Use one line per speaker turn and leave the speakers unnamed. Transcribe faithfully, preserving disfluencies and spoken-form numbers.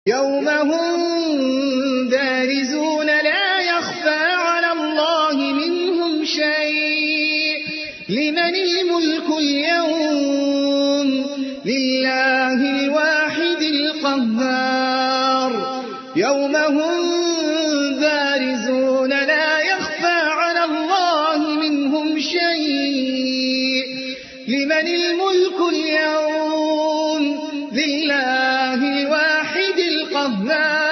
يوم هم بارزون لا يخفى على الله منهم شيء لمن الملك اليوم لله الواحد القهار يوم هم بارزون لا يخفى على الله منهم شيء لمن الملك اليوم لله الواحد القهار